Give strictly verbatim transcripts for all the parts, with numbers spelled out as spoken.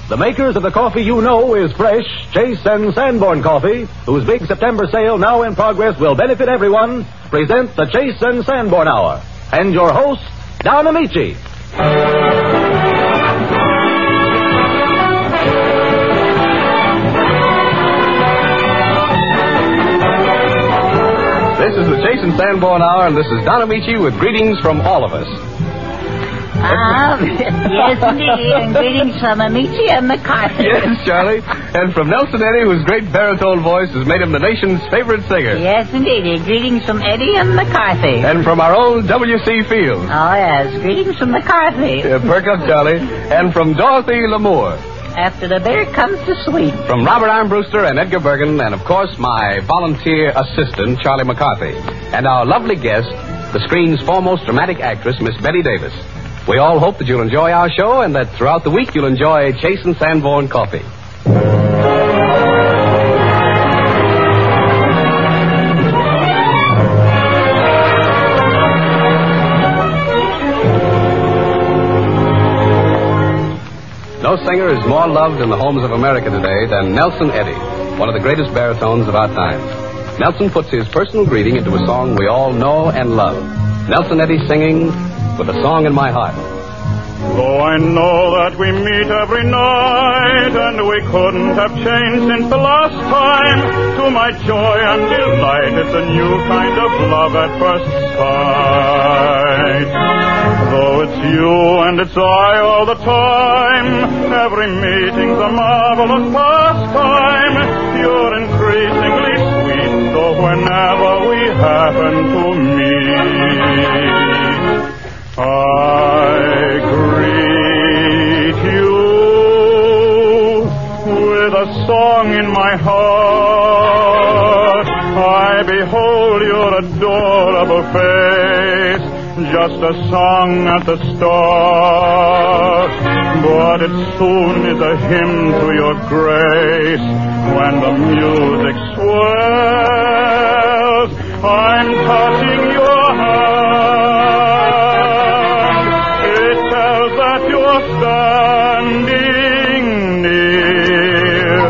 The makers of the coffee you know is fresh, Chase and Sanborn Coffee, whose big September sale now in progress will benefit everyone, present the Chase and Sanborn Hour. And your host, Don Amici. This is the Chase and Sanborn Hour, and this is Don Amici with greetings from all of us. Ah, yes, indeed, and greetings from Amici and McCarthy. Yes, Charlie. And from Nelson Eddy, whose great baritone voice has made him the nation's favorite singer. Yes, indeed. Greetings from Eddie and McCarthy. And from our own W C Fields. Oh, yes. Greetings from McCarthy. Yeah, perk up, Charlie. And from Dorothy Lamour. After the bear comes the sweet. From Robert Armbruster and Edgar Bergen, and of course my volunteer assistant, Charlie McCarthy. And our lovely guest, the screen's foremost dramatic actress, Miss Betty Davis. We all hope that you'll enjoy our show and that throughout the week you'll enjoy Chase and Sanborn Coffee. No singer is more loved in the homes of America today than Nelson Eddy, one of the greatest baritones of our time. Nelson puts his personal greeting into a song we all know and love. Nelson Eddy singing With a Song in My Heart. Though I know that we meet every night, and we couldn't have changed since the last time, to my joy and delight, it's a new kind of love at first sight. Though it's you and it's I all the time, every meeting's a marvelous pastime. You're increasingly sweet, though whenever we happen to meet, I greet you with a song in my heart. I behold your adorable face, just a song at the start. But it soon is a hymn to your grace. When the music swells, I'm touching your hand. It tells that you're standing near,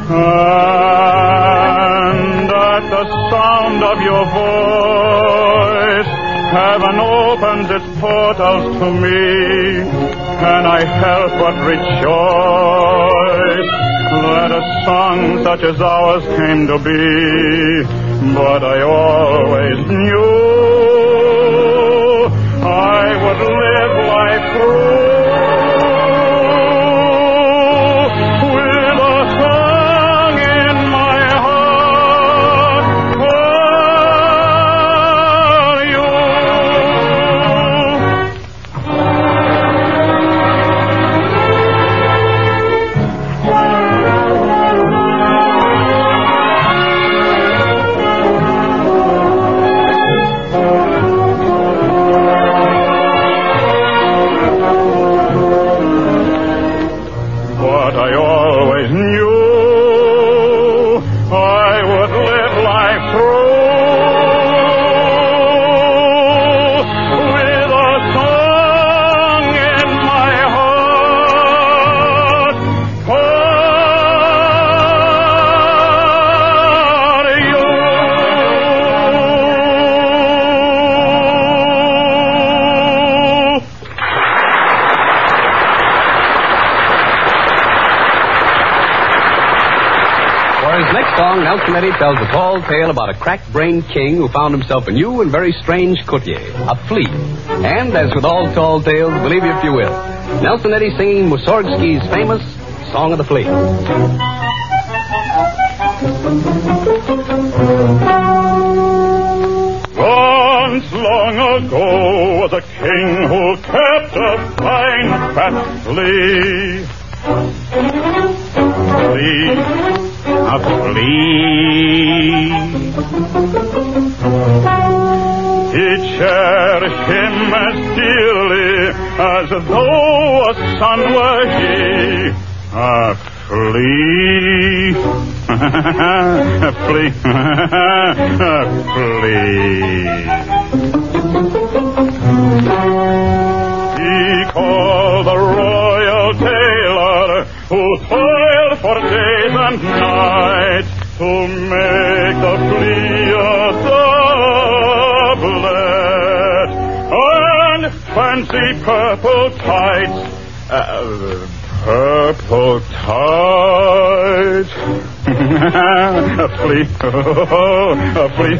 and at the sound of your voice, heaven opens its portals to me, and I help but rejoice that a song such as ours came to be. But I always knew I would live life through with a song in my heart for you. But I always knew I would live life through with a song in my heart for you. For his next song, Nelson Eddy tells a tall tale about a crack-brained king who found himself a new and very strange courtier, a flea. And as with all tall tales, believe if you will, Nelson Eddy singing Mussorgsky's famous Song of the Flea. Once long ago was a king who kept a fine fat flea. Flea, a flea. He cherished him as dearly as though a son were he. A flea, a flea, a flea. He called the royal tailor who toiled for days and nights to make the flea a doublet, and fancy purple tights, uh, purple tights. A flea, a flea,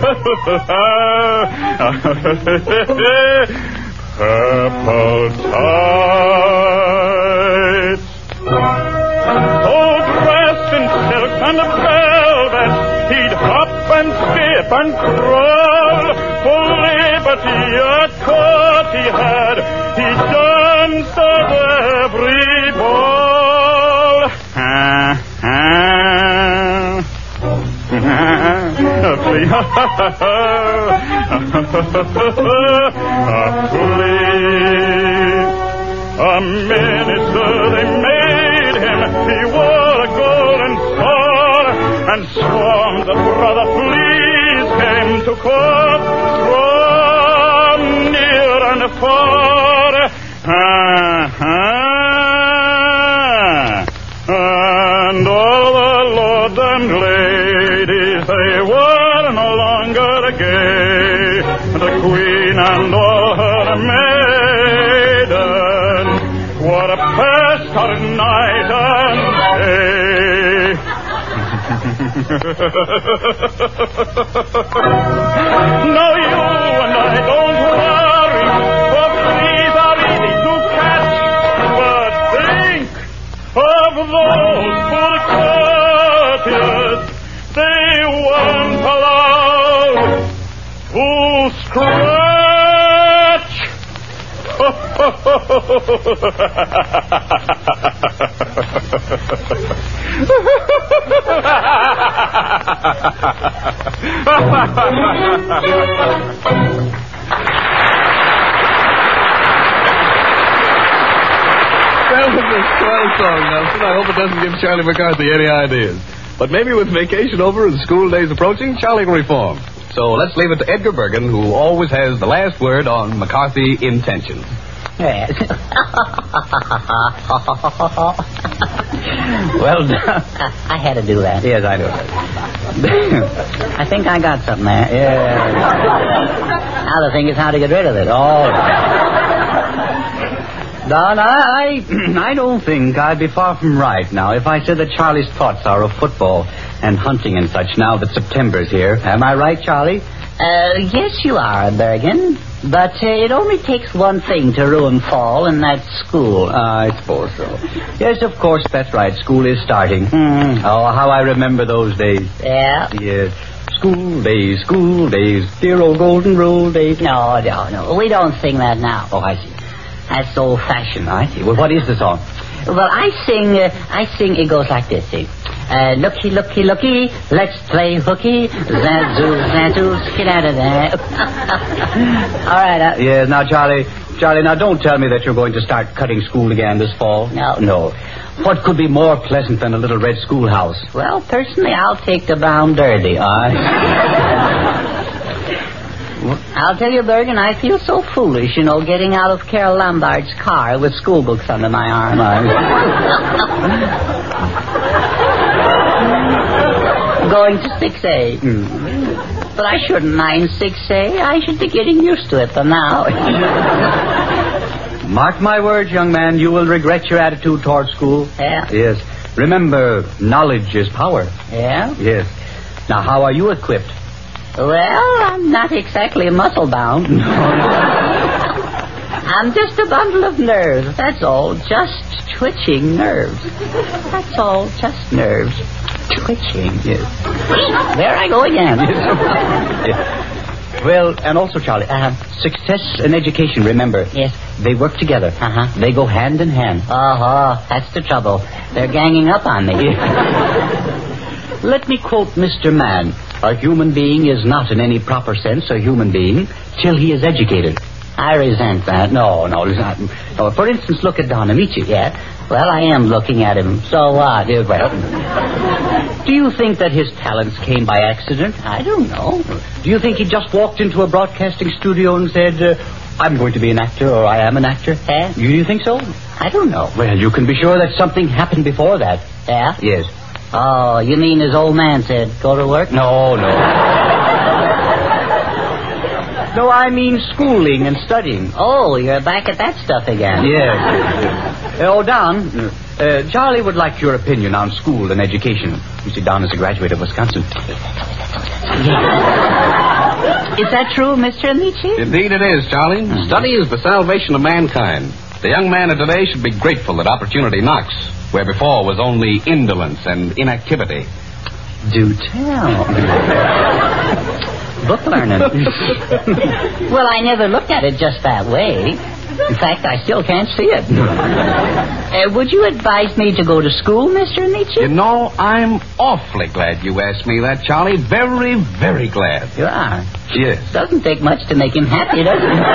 purple tights. So dressed in silk and velvet, he'd hop and skip and crawl. For liberty at court he had, he danced at every ball. Ah, ah. A flea, a flea. A minister they made him, he wore a golden sword, and swarms of brother fleas came to court from near and far. Ah, ah. And all the lords and ladies, they were no longer gay. The queen and all her maidens were a pest her night and day. Now you and I don't worry, for fleas are easy to catch. But think of those poor courtiers, they weren't allowed to scratch. That was a swell song, Nelson. I hope it doesn't give Charlie McCarthy any ideas. But maybe with vacation over and school days approaching, Charlie can reform. So let's leave it to Edgar Bergen, who always has the last word on McCarthy intentions. Yes. Well done. I had to do that. Yes, I do. I think I got something there. Yeah. Now the thing is how to get rid of it. All right. Don, I, I don't think I'd be far from right now if I said that Charlie's thoughts are of football and hunting and such now that September's here. Am I right, Charlie? Uh, yes, you are, Bergen. But uh, it only takes one thing to ruin fall, and that's school. Uh, I suppose so. Yes, of course, that's right. School is starting. Mm. Oh, how I remember those days. Yeah? Yes. School days, school days, dear old golden rule days. No, no, no. We don't sing that now. Oh, I see. That's old-fashioned. I see. Well, what is the song? Well, I sing, uh, I sing, it goes like this, see. Uh, looky, looky, looky, let's play hooky. Zazoo, zazoo, get out of there. All right. Uh, Yes, now, Charlie, Charlie, now don't tell me that you're going to start cutting school again this fall. No. No. What could be more pleasant than a little red schoolhouse? Well, personally, I'll take the brown derby. I... I'll tell you, Bergen, I feel so foolish, you know, getting out of Carol Lombard's car with school books under my arm. Going to six A. Mm. But I shouldn't mind six A. I should be getting used to it by now. Mark my words, young man, you will regret your attitude toward school. Yeah? Yes. Remember, knowledge is power. Yeah? Yes. Now, how are you equipped? Well, I'm not exactly muscle-bound. I'm just a bundle of nerves, that's all. Just twitching nerves. That's all, just nerves. Twitching. Yes. There I go again. Yes. Well, and also, Charlie, uh, success and education, remember. Yes. They work together. Uh-huh. They go hand in hand. Uh-huh. That's the trouble. They're ganging up on me. Let me quote Mister Mann. A human being is not in any proper sense a human being till he is educated. I resent that. No, no, it's not. No, for instance, look at Don Amici. Yeah? Well, I am looking at him. So what? Yeah, well, do you think that his talents came by accident? I don't know. Do you think he just walked into a broadcasting studio and said, uh, I'm going to be an actor, or I am an actor. Yeah? You, you think so? I don't know. Well, you can be sure that something happened before that. Yeah? Yes. Oh, you mean his old man said, go to work? No, no. No, I mean schooling and studying. Oh, you're back at that stuff again. Yes. Uh, oh, Don, uh, Charlie would like your opinion on school and education. You see, Don is a graduate of Wisconsin. Is that true, Mister Amici? Indeed it is, Charlie. Mm-hmm. Study is the salvation of mankind. The young man of today should be grateful that opportunity knocks, where before was only indolence and inactivity. Do tell. Book learning. Well, I never looked at it just that way. In fact, I still can't see it. Uh, would you advise me to go to school, Mister Amici? You know, I'm awfully glad you asked me that, Charlie. Very, very glad. You are? Yes. Doesn't take much to make him happy, does it?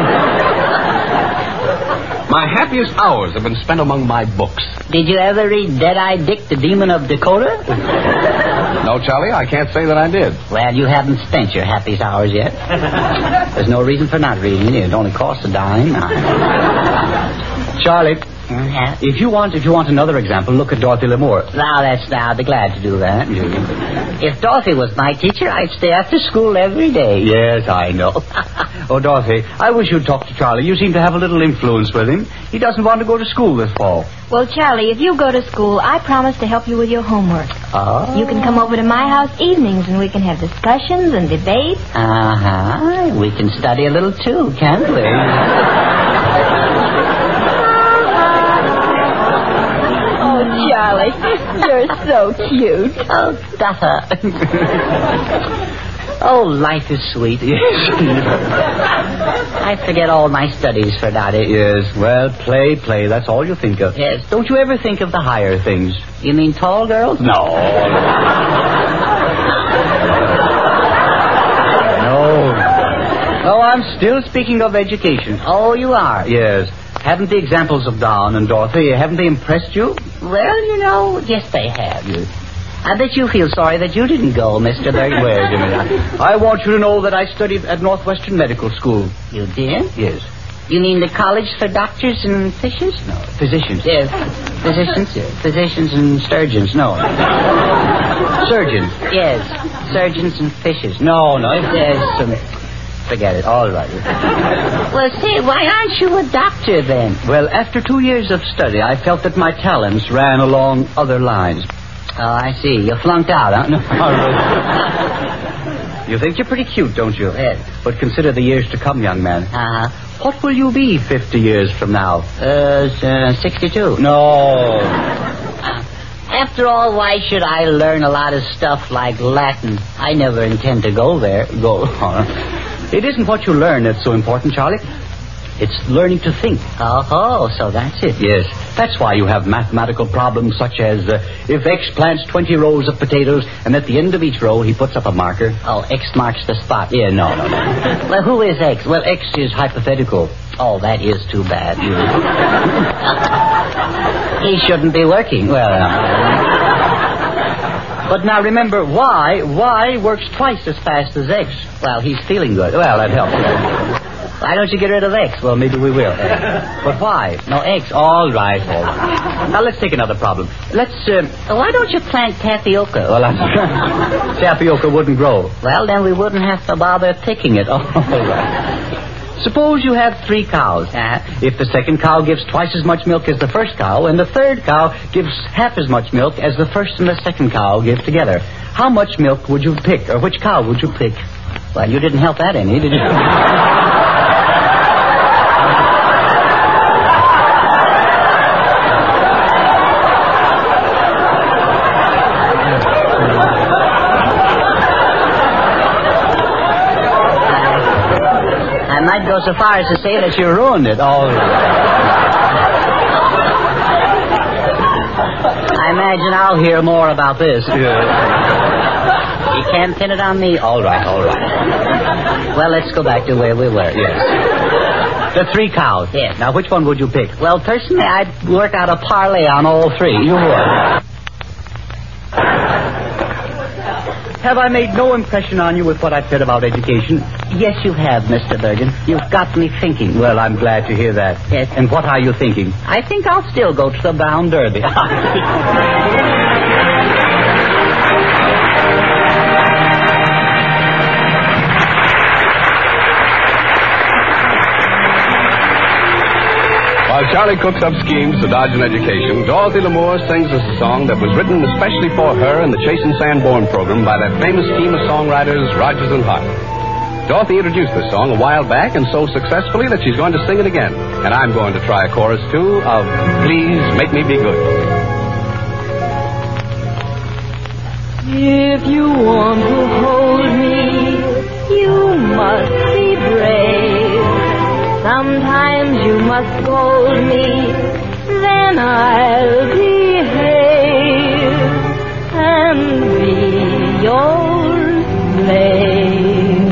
My happiest hours have been spent among my books. Did you ever read Dead-Eye Dick, the Demon of Dakota? No, Charlie, I can't say that I did. Well, you haven't spent your happiest hours yet. There's no reason for not reading it. It only costs a dime. Charlie, Yeah. if you want, if you want another example, look at Dorothy Lamour. Now, that's now. I'd be glad to do that. If Dorothy was my teacher, I'd stay after school every day. Yes, I know. Oh, Dorothy, I wish you'd talk to Charlie. You seem to have a little influence with him. He doesn't want to go to school this fall. Well, Charlie, if you go to school, I promise to help you with your homework. Oh. You can come over to my house evenings, and we can have discussions and debates. Uh-huh. We can study a little, too, can't we? Oh, Charlie, you're so cute. Oh, Duffer. Oh, life is sweet. Yes. I forget all my studies for Dottie. Yes, well, play, play. That's all you think of. Yes. Don't you ever think of the higher things? You mean tall girls? No. No. No, I'm still speaking of education. Oh, you are? Yes. Haven't the examples of Don and Dorothy, haven't they impressed you? Well, you know, yes, they have. I bet you feel sorry that you didn't go, Mister Berg. Wait a minute. I want you to know that I studied at Northwestern Medical School. You did? Yes. You mean the college for doctors and fishes? No, physicians. Yes. Physicians, yes. Physicians and surgeons, no. Surgeons. Yes. Surgeons and fishes. No, no. There's some... Forget it. All right. Well, say, why aren't you a doctor then? Well, after two years of study, I felt that my talents ran along other lines. Oh, I see. You flunked out, huh? No. You think you're pretty cute, don't you? Yes. But consider the years to come, young man. Uh-huh. What will you be fifty years from now? Uh, uh, sixty-two. No. After all, why should I learn a lot of stuff like Latin? I never intend to go there. Go. It isn't what you learn that's so important, Charlie. It's learning to think. Oh, oh, so that's it. Yes. That's why you have mathematical problems such as uh, if X plants twenty rows of potatoes and at the end of each row he puts up a marker. Oh, X marks the spot. Yeah, no, no, no. Well, who is X? Well, X is hypothetical. Oh, that is too bad. He shouldn't be working. Well, uh, but now remember, Y, Y works twice as fast as X. Well, he's feeling good. Well, that helps. Why don't you get rid of X? Well, maybe we will. But why? No, X. All right, all right. Now, let's take another problem. Let's, uh... Why don't you plant tapioca? Well, I... tapioca wouldn't grow. Well, then we wouldn't have to bother picking it. Oh, all right. Suppose you have three cows. Uh-huh. If the second cow gives twice as much milk as the first cow, and the third cow gives half as much milk as the first and the second cow give together, how much milk would you pick, or which cow would you pick? Well, you didn't help that any, did you? I might go so far as to say that you ruined it. All right. I imagine I'll hear more about this. Yeah. You can't pin it on me. All right, all right. Well, let's go back to where we were. Yes. The three cows. Yes. Now, which one would you pick? Well, personally, I'd work out a parlay on all three. You would. Have I made no impression on you with what I've said about education? Yes, you have, Mister Bergen. You've got me thinking. Well, I'm glad to hear that. Yes. And what are you thinking? I think I'll still go to the Brown Derby. While Charlie cooks up schemes to dodge an education, Dorothy Lamour sings us a song that was written especially for her in the Chase and Sanborn program by that famous team of songwriters, Rogers and Hart. Dorothy introduced this song a while back and so successfully that she's going to sing it again. And I'm going to try a chorus, too, of Please Make Me Be Good. If you want to hold me, you must be brave. Sometimes you must scold me, then I'll behave and be your slave.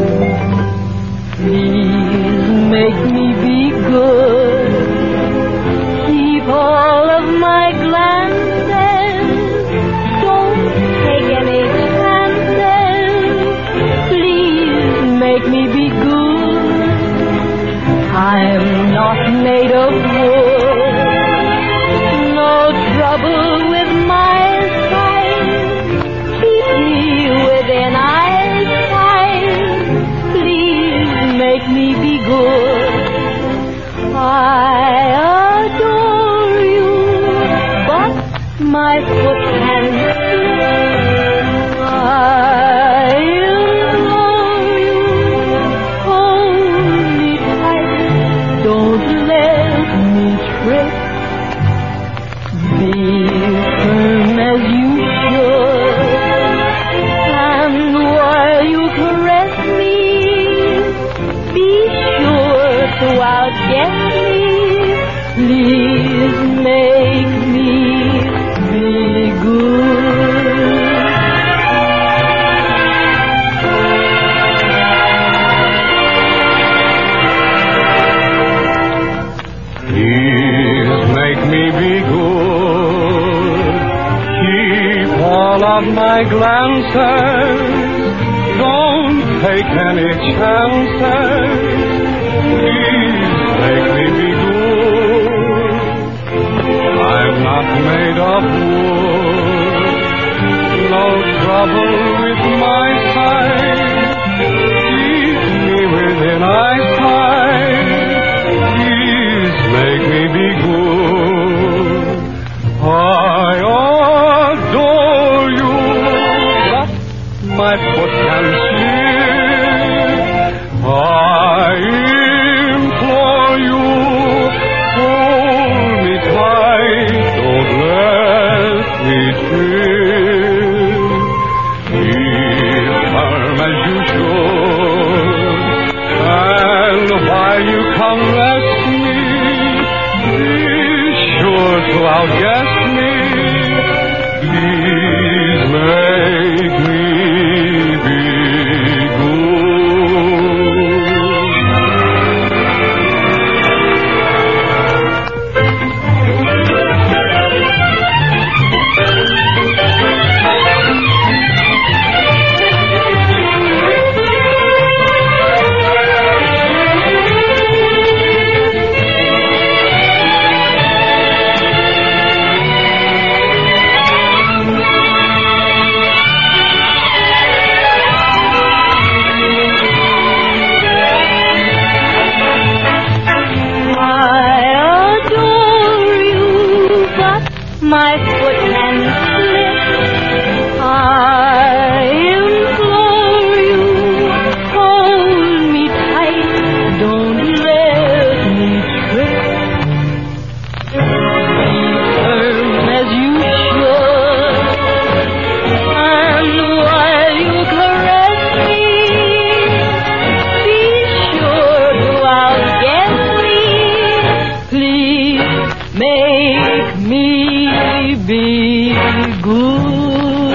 Please make me be good. Keep all of my glances. Don't take any chances. Please make me be good. I'm not made of wood. No trouble with my sight. Keep me within eyesight. Please make me be good. I adore you, but my foot can slip. I implore you, hold me tight. Don't let me trip. Be firm as you should. And while you caress me, be sure to outguess me. Please make me be good. Please make me be good. Keep all of my glances. Don't take any chances. Please make me be good. I'm not made of wood. No trouble with my sight. Keep me within eyesight. Make me be good. I adore you, but my foot can slip. I implore you, hold me tight. Don't let me trip. Be firm as you should. And while you caress me, to outguess me, please make me be good. My foot can slip. I implore you, hold me tight. Don't let me trip. Be firm as you should. And while you caress me, be sure to outguess me. Please make me be good.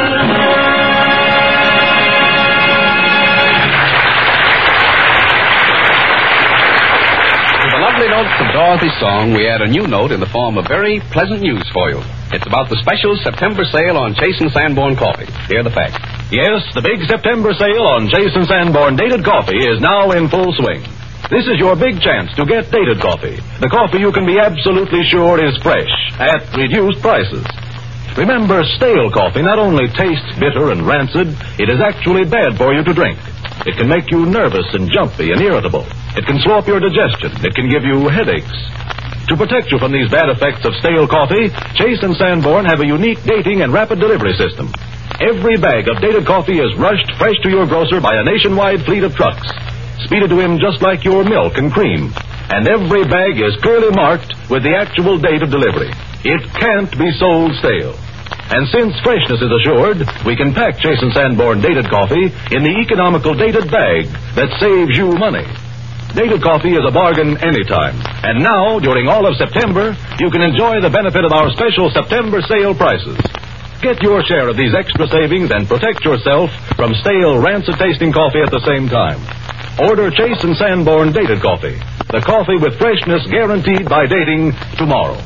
To the lovely notes of Dorothy's song, we add a new note in the form of very pleasant news for you. It's about the special September sale on Chase and Sanborn coffee. Here are the facts. Yes, the big September sale on Chase and Sanborn Dated Coffee is now in full swing. This is your big chance to get Dated Coffee, the coffee you can be absolutely sure is fresh at reduced prices. Remember, stale coffee not only tastes bitter and rancid, it is actually bad for you to drink. It can make you nervous and jumpy and irritable. It can slow up your digestion. It can give you headaches. To protect you from these bad effects of stale coffee, Chase and Sanborn have a unique dating and rapid delivery system. Every bag of dated coffee is rushed fresh to your grocer by a nationwide fleet of trucks, speeded to him just like your milk and cream. And every bag is clearly marked with the actual date of delivery. It can't be sold stale. And since freshness is assured, we can pack Chase and Sanborn Dated Coffee in the economical dated bag that saves you money. Dated coffee is a bargain anytime. And now, during all of September, you can enjoy the benefit of our special September sale prices. Get your share of these extra savings and protect yourself from stale, rancid-tasting coffee at the same time. Order Chase and Sanborn Dated Coffee, the coffee with freshness guaranteed by dating tomorrow.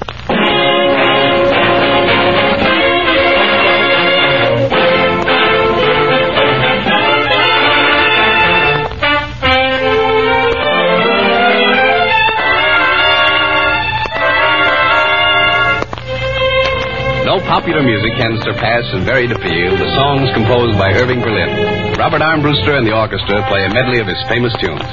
No popular music can surpass in varied appeal the songs composed by Irving Berlin. Robert Armbruster and the orchestra play a medley of his famous tunes.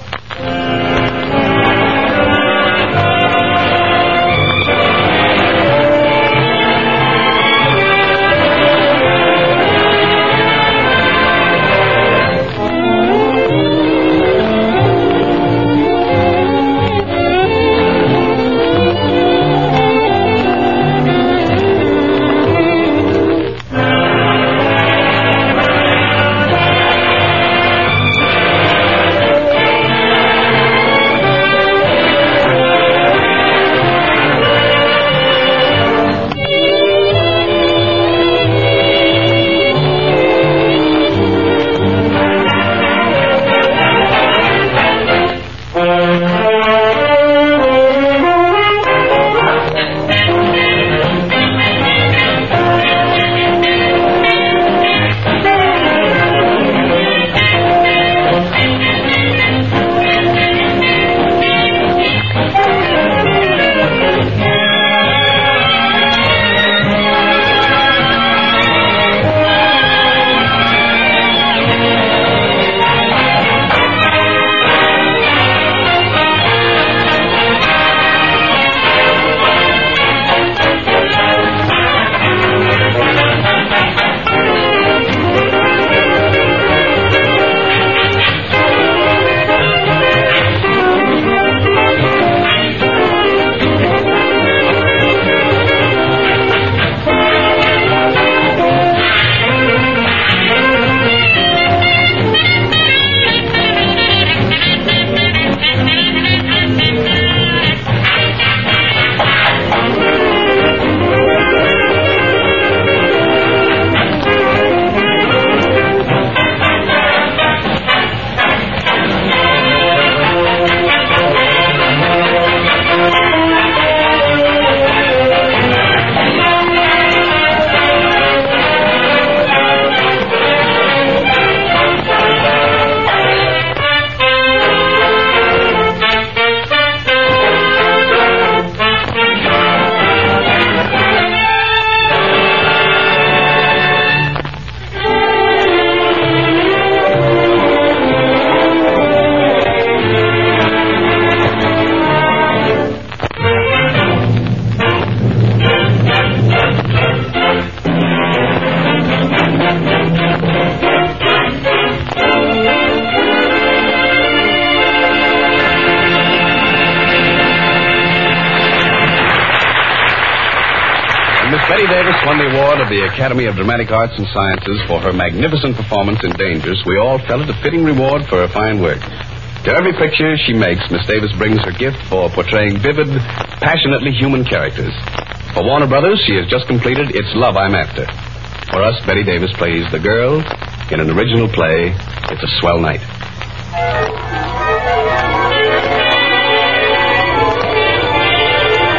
Miss Betty Davis won the award of the Academy of Dramatic Arts and Sciences for her magnificent performance in Dangerous. We all felt it a fitting reward for her fine work. To every picture she makes, Miss Davis brings her gift for portraying vivid, passionately human characters. For Warner Brothers, she has just completed It's Love I'm After. For us, Betty Davis plays the girl in an original play, It's a Swell Night.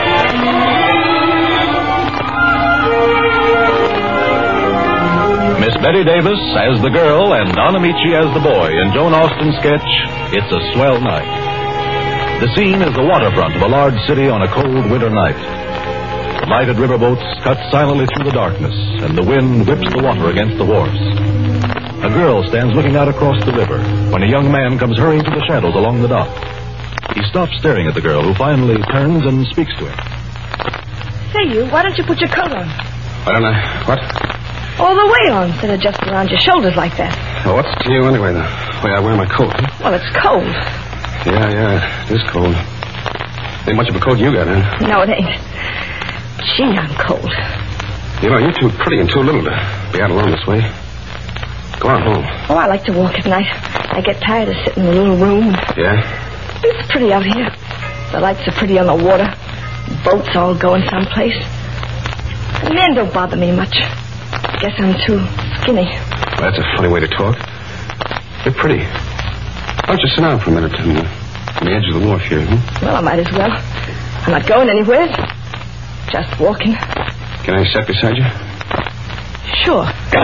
Miss Betty Davis as the girl and Don Amici as the boy in Joan Austen's sketch, It's a Swell Night. The scene is the waterfront of a large city on a cold winter night. The lighted riverboats cut silently through the darkness, and the wind whips the water against the wharfs. A girl stands looking out across the river when a young man comes hurrying through the shadows along the dock. He stops staring at the girl, who finally turns and speaks to him. Say, you, why don't you put your coat on? I don't know. What? All the way on, instead of just around your shoulders like that. Well, what's to you anyway, the way I wear my coat? Huh? Well, it's cold. Yeah, yeah, it is cold. Ain't much of a coat you got, huh? No, it ain't. Gee, I'm cold. You know, you're too pretty and too little to be out alone this way. Go on home. Oh, I like to walk at night. I get tired of sitting in a little room. Yeah? It's pretty out here. The lights are pretty on the water. Boats all going someplace. The men don't bother me much. Guess I'm too skinny. Well, that's a funny way to talk. You're pretty. Why don't you sit down for a minute on the, on the edge of the wharf here, hmm? Well, I might as well. I'm not going anywhere. Just walking. Can I sit beside you? Sure.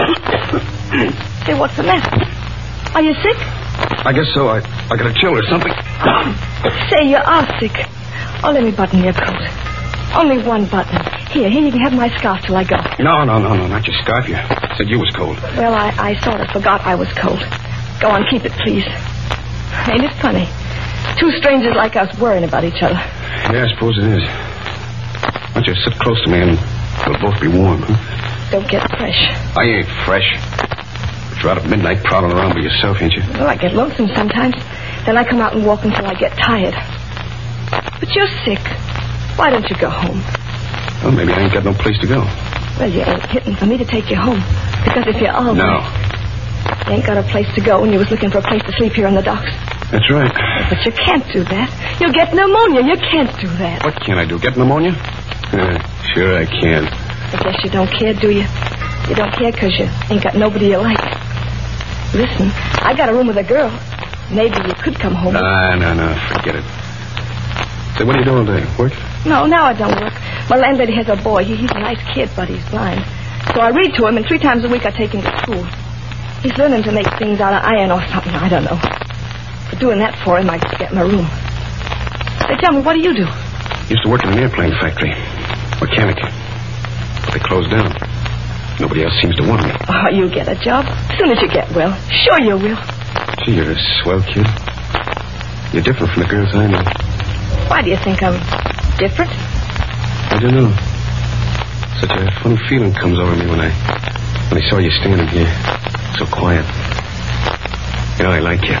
Say, what's the matter? Are you sick? I guess so. I, I got a chill or something. Say, you are sick. Oh, let me button your coat. Only one button. Here, here, you can have my scarf till I go. No, no, no, no, not your scarf. You said you was cold. Well, I, I sort of forgot I was cold. Go on, keep it, please. Ain't it funny? Two strangers like us worrying about each other. Yeah, I suppose it is. Why don't you sit close to me and we'll both be warm, huh? Don't get fresh. I ain't fresh. But you're out at midnight prowling around by yourself, ain't you? Well, I get lonesome sometimes. Then I come out and walk until I get tired. But you're sick. Why don't you go home? Well, maybe I ain't got no place to go. Well, you ain't hitting for me to take you home. Because if you're all No. You ain't got a place to go and you was looking for a place to sleep here on the docks. That's right. But you can't do that. You'll get pneumonia. You can't do that. What can I do? Get pneumonia? Uh, sure I can. I guess you don't care, do you? You don't care because you ain't got nobody you like. Listen, I got a room with a girl. Maybe you could come home. No, no, no. Forget it. Say, what are you doing today? Work? No, now I don't work. My landlady has a boy. He, he's a nice kid, but he's blind. So I read to him, and three times a week I take him to school. He's learning to make things out of iron or something. I don't know. For doing that for him, I get my room. Say, tell me, what do you do? Used to work in an airplane factory. Mechanic. But they closed down. Nobody else seems to want me. Oh, you'll get a job. As soon as you get well. Sure you will. Gee, you're a swell kid. You're different from the girls I know. Why do you think I'm different? I don't know. Such a funny feeling comes over me when I when I saw you standing here, so quiet. You know, I like you.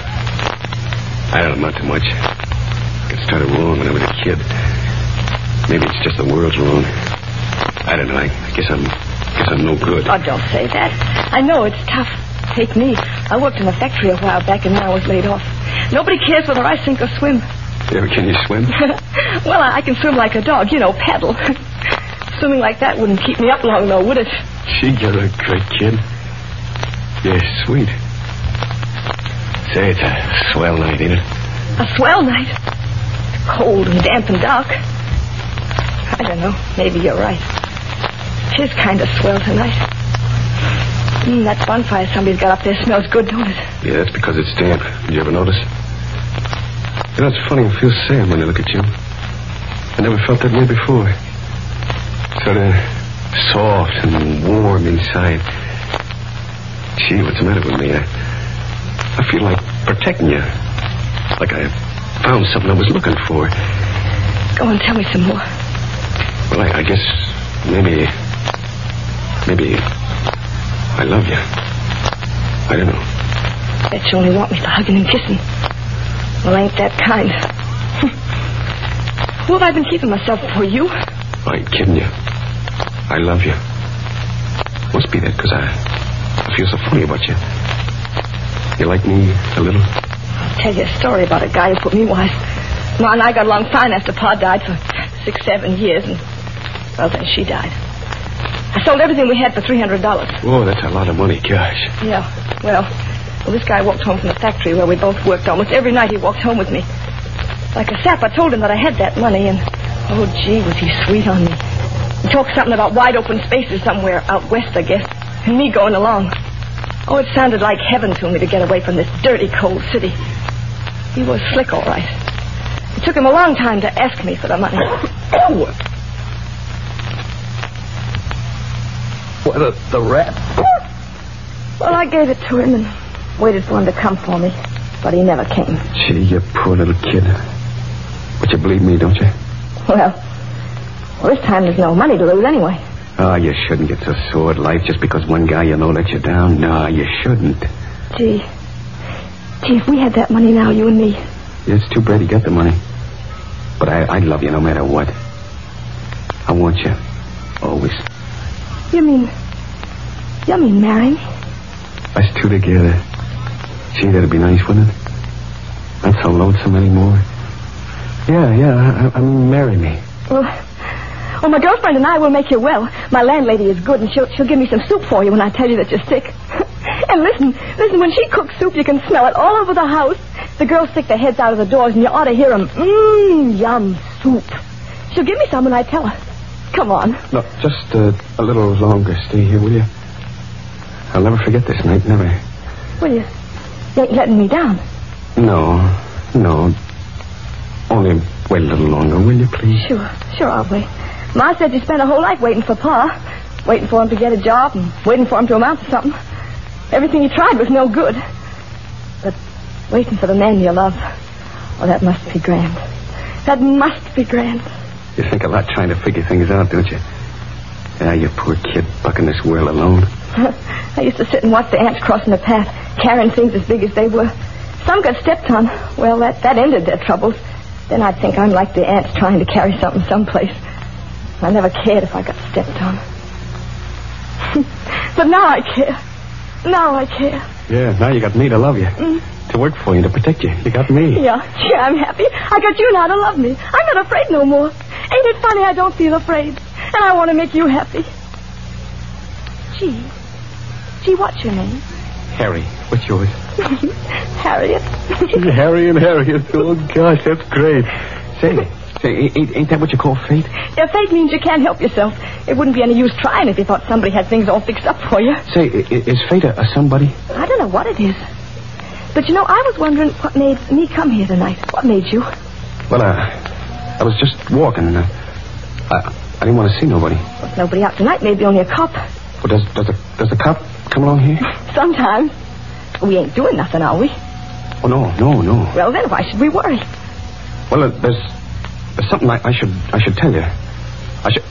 I don't amount to much. Got started wrong when I was a kid. Maybe it's just the world's wrong. I don't know. I, I guess I'm guess I'm no good. Oh, don't say that. I know it's tough. Take me. I worked in a factory a while back, and now I was laid off. Nobody cares whether I sink or swim. Yeah, can you swim? Well, I, I can swim like a dog, you know, paddle. Swimming like that wouldn't keep me up long, though, would it? Gee, you're a great kid. You're sweet. Say, it's a swell night, ain't it? A swell night. Cold and damp and dark. I don't know. Maybe you're right. It is kind of swell tonight. Mm, that bonfire somebody's got up there smells good, don't it? Yeah, that's because it's damp. Did you ever notice? You know, it's funny. I feel sad when I look at you. I never felt that way before. Sort of soft and warm inside. Gee, what's the matter with me? I, I feel like protecting you. Like I found something I was looking for. Go on, tell me some more. Well, I, I guess maybe... Maybe... I love you. I don't know. Bet you only want me for hugging and kissing. Well, ain't that kind. Who have I been keeping myself for? You? I ain't kidding you. I love you. Must be that because I, I feel so funny about you. You like me a little? I'll tell you a story about a guy who put me wise. Ma and I got along fine after Pa died for six, seven years, and, well, then she died. I sold everything we had for three hundred dollars. Whoa, that's a lot of money, gosh. Yeah, well, well, this guy walked home from the factory where we both worked. Almost every night he walked home with me. Like a sap, I told him that I had that money, and, oh, gee, was he sweet on me. He talked something about wide open spaces somewhere out west, I guess, and me going along. Oh, it sounded like heaven to me to get away from this dirty, cold city. He was slick, all right. It took him a long time to ask me for the money. What, the, the rat? Well, I gave it to him and waited for him to come for me. But he never came. Gee, you poor little kid. But you believe me, don't you? Well, well, this time there's no money to lose anyway. Oh, you shouldn't get so sore at life just because one guy you know let you down. No, you shouldn't. Gee. Gee, if we had that money now, you and me. Yeah, it's too bad he got the money. But I, I love you no matter what. I want you. Always. You mean... You mean marry me? Us two together. Gee, that'd be nice, wouldn't it? Not so lonesome anymore. Yeah, yeah, I, I mean, marry me. Well, well, my girlfriend and I will make you well. My landlady is good, and she'll, she'll give me some soup for you when I tell you that you're sick. And listen, listen, when she cooks soup, you can smell it all over the house. The girls stick their heads out of the doors, and you ought to hear them. Mmm, yum, soup. She'll give me some when I tell her. Come on. No, just uh, a little longer. Stay here, will you? I'll never forget this night, never. Will you? You ain't letting me down. No, no. Only wait a little longer, will you, please? Sure, sure, I'll wait. Ma said you spent a whole life waiting for Pa. Waiting for him to get a job and waiting for him to amount to something. Everything he tried was no good. But waiting for the man you love, oh, that must be grand. That must be grand. You think a lot trying to figure things out, don't you? Yeah, you poor kid bucking this world alone. I used to sit and watch the ants crossing the path, carrying things as big as they were. Some got stepped on. Well, that, that ended their troubles. Then I'd think I'm like the ants trying to carry something someplace. I never cared if I got stepped on. But now I care. Now I care. Yeah, now you got me to love you. Mm. To work for you, to protect you. You got me. Yeah, yeah, I'm happy. I got you now to love me. I'm not afraid no more. Ain't it funny I don't feel afraid? And I want to make you happy. Gee. Gee, what's your name? Harry. What's yours? Harriet. Harry and Harriet. Oh, gosh, that's great. Say, say, ain't, ain't that what you call fate? Yeah, fate means you can't help yourself. It wouldn't be any use trying if you thought somebody had things all fixed up for you. Say, is fate a, a somebody? I don't know what it is. But, you know, I was wondering what made me come here tonight. What made you? Well, uh, I was just walking. Uh, I, I didn't want to see nobody. Well, if nobody out tonight, maybe only a cop. Well, does, does, the, does the cop come along here? Sometimes. We ain't doing nothing, are we? Oh, no, no, no. Well, then, why should we worry? Well, uh, there's there's something I, I should I should tell you. I should...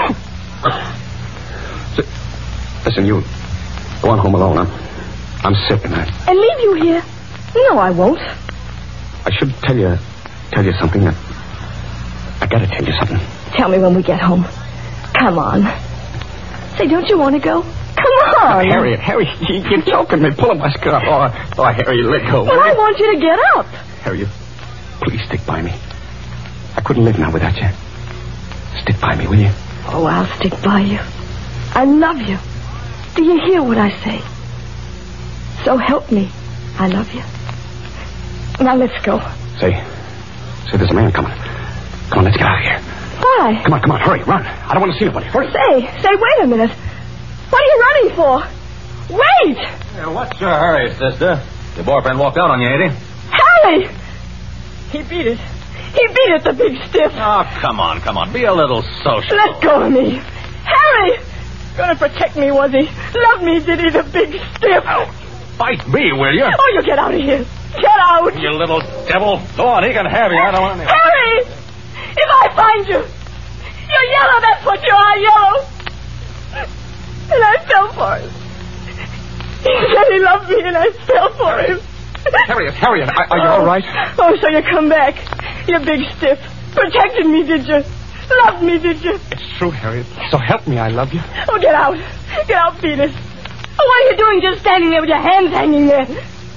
Listen, you go on home alone. I'm, I'm sick tonight. And leave you here? No, I won't. I should tell you tell you something. I, I gotta tell you something. Tell me when we get home. Come on. Say, don't you want to go? Come on. Oh, Harriet, Harry, you're choking me. Pull up my skirt. Oh, oh, Harry, let go. Well, I want you to get up. Harriet, please stick by me. I couldn't live now without you. Stick by me, will you? Oh, I'll stick by you. I love you. Do you hear what I say? So help me. I love you. Now, let's go. Say, say, there's a man coming. Come on, let's get out of here. Why? Come on, come on, hurry, run. I don't want to see nobody. Hurry. Say, say, wait a minute. What are you running for? Wait! Yeah, what's your hurry, sister? Your boyfriend walked out on you, ain't he? Harry! He beat it. He beat it, the big stiff. Oh, come on, come on. Be a little social. Let go of me. Harry! Gonna protect me, was he? Love me, did he, the big stiff? Oh, fight me, will you? Oh, you get out of here. Get out. You little devil. Go on, he can have you. I don't want any... Harry! If I find you, you're yellow, that's what you are, yellow. And I fell for him. He said he loved me, and I fell for him. Harriet, Harriet, are, are you all right? Oh, so you come back. You big stiff. Protected me, did you? Loved me, did you? It's true, Harriet. So help me, I love you. Oh, get out. Get out, Venus. Oh, what are you doing just standing there with your hands hanging there?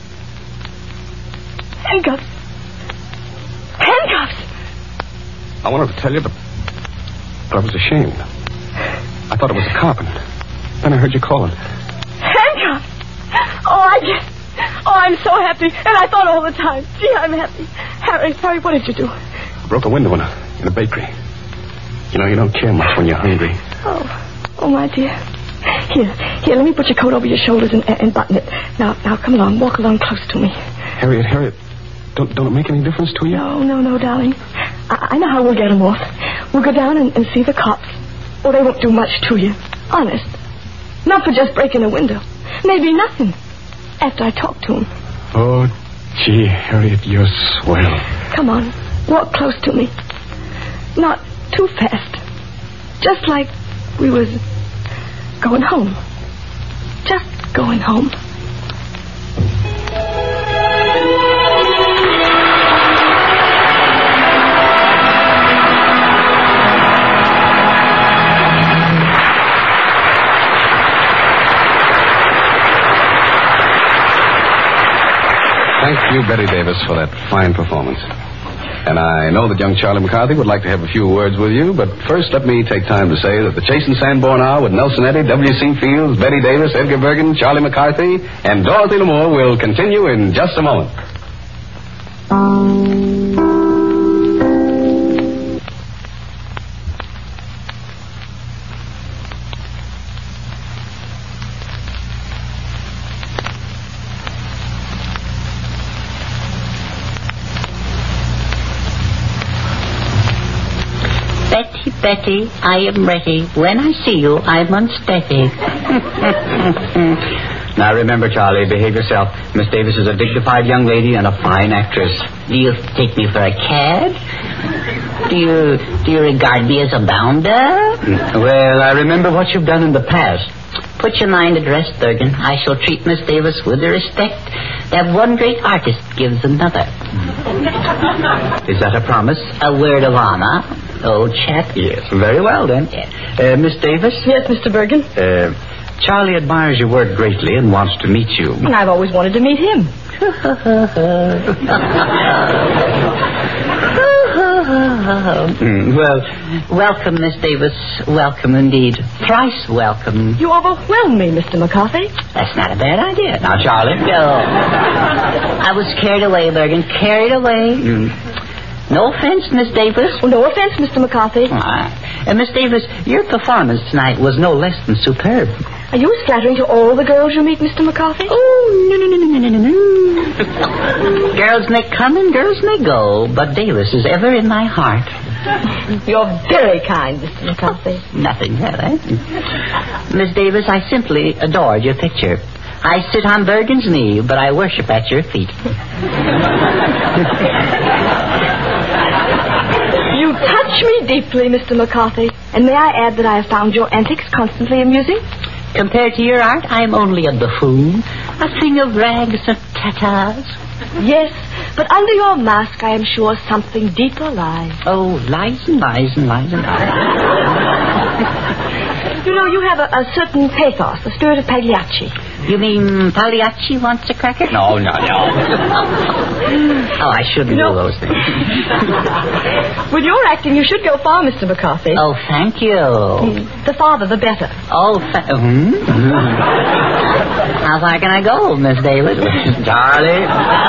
Handcuffs. Handcuffs. I wanted to tell you, but, but I was ashamed. I thought it was a cop, and then I heard you calling. Handcuffs. Oh, I get... Oh, I'm so happy. And I thought all the time, gee, I'm happy. Harry, Harry, what did you do? I broke a window in a, in a bakery. You know, you don't care much when you're hungry. Oh, oh, my dear. Here, Here, let me put your coat over your shoulders and, and button it. Now, now, come along. Walk along close to me. Harriet, Harriet, don't, don't it make any difference to you? No, no, no, darling. I, I know how we'll get them off. We'll go down and, and see the cops. Oh, they won't do much to you. Honest. Not for just breaking a window. Maybe nothing. After I talk to him. Oh, gee, Harriet, you're swell. Come on. Walk close to me. Not too fast. Just like we was going home. Just going home. Thank you, Betty Davis, for that fine performance. And I know that young Charlie McCarthy would like to have a few words with you, but first let me take time to say that the Chase and Sanborn Hour with Nelson Eddy, W C Fields, Betty Davis, Edgar Bergen, Charlie McCarthy, and Dorothy Lamour will continue in just a moment. Betty, Betty, I am ready. When I see you, I'm unsteady. Now remember, Charlie, behave yourself. Miss Davis is a dignified young lady and a fine actress. Do you take me for a cad? Do you do you regard me as a bounder? Well, I remember what you've done in the past. Put your mind at rest, Bergen. I shall treat Miss Davis with the respect that one great artist gives another. Is that a promise? A word of honor, old chap. Yes. Very well, then. Yes. Uh, Miss Davis? Yes, Mister Bergen? Uh, Charlie admires your work greatly and wants to meet you. And I've always wanted to meet him. mm, well, welcome, Miss Davis. Welcome indeed. Thrice welcome. You overwhelm me, Mister McCarthy. That's not a bad idea. Now, Charlie. No. I was carried away, Bergen. Carried away. Mm. No offense, Miss Davis. Oh, no offense, Mister McCarthy. Ah. And Miss Davis, your performance tonight was no less than superb. Are you as flattering to all the girls you meet, Mister McCarthy? Oh, no, no, no, no, no, no, no. Girls may come and girls may go, but Davis is ever in my heart. You're very kind, Mister McCarthy. Nothing, really. Miss Davis, I simply adored your picture. I sit on Bergen's knee, but I worship at your feet. You touch me deeply, Mister McCarthy. And may I add that I have found your antics constantly amusing? Compared to your art, I am only a buffoon, a thing of rags and tatters. Yes, but under your mask, I am sure something deeper lies. Oh, lies and lies and lies and lies. You know, you have a, a certain pathos, the spirit of Pagliacci. You mean Pagliacci wants a cracker? No, no, no. Oh, I shouldn't You know- do those things. With your acting, you should go far, Mister McCarthy. Oh, thank you. Mm, The farther, the better. Oh, fa- hmm? How far can I go, Miss Davis? Charlie.